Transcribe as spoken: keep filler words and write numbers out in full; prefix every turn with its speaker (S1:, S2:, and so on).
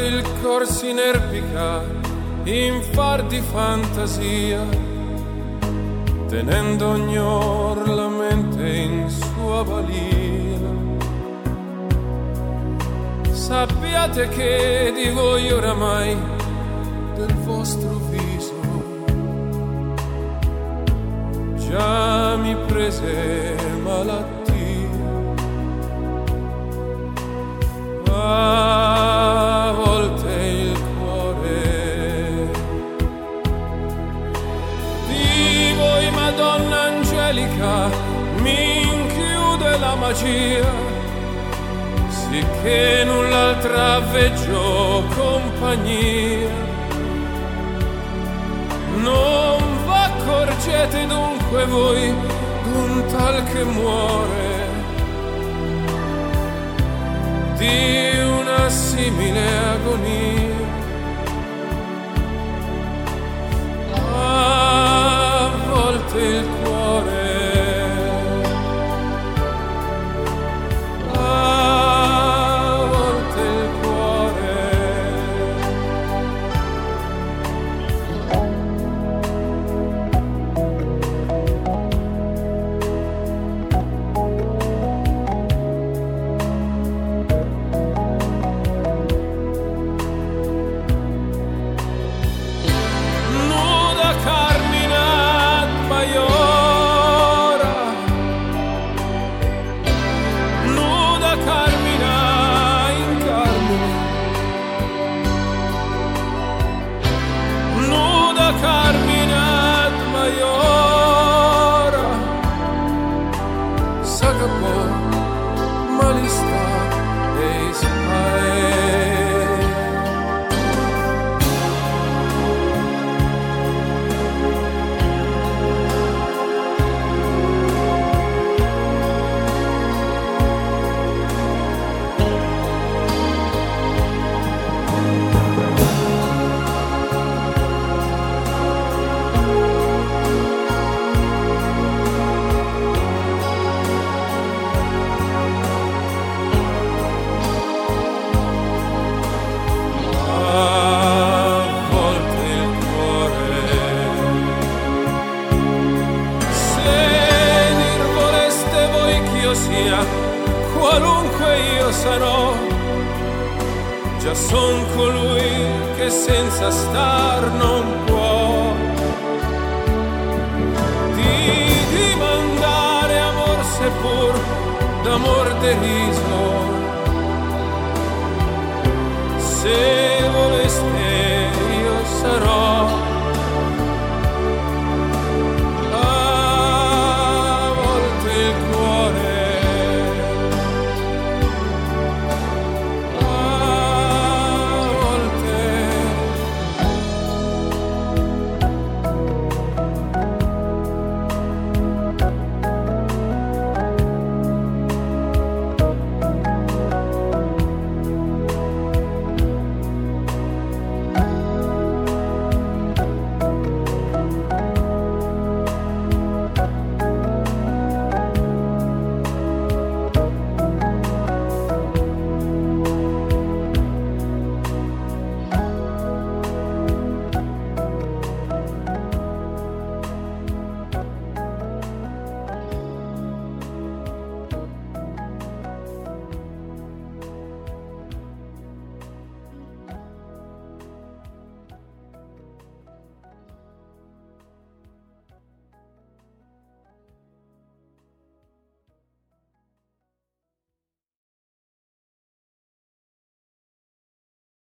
S1: il cor si inerpica in far di fantasia, tenendo ogni or la mente in sua balia. Sappiate che di voi oramai, del vostro viso, già mi prese malattia. A volte il cuore di voi, Madonna Angelica, mi inchiude la magia, sicché null'altra veggio compagnia. Non v'accorgete dunque voi d'un tal che muore, di una simile agonia. A volte il cuore, a volte il cuore. Qualunque io sarò, già son colui che senza star non può. Di dimandare amor seppur d'amor deriso, se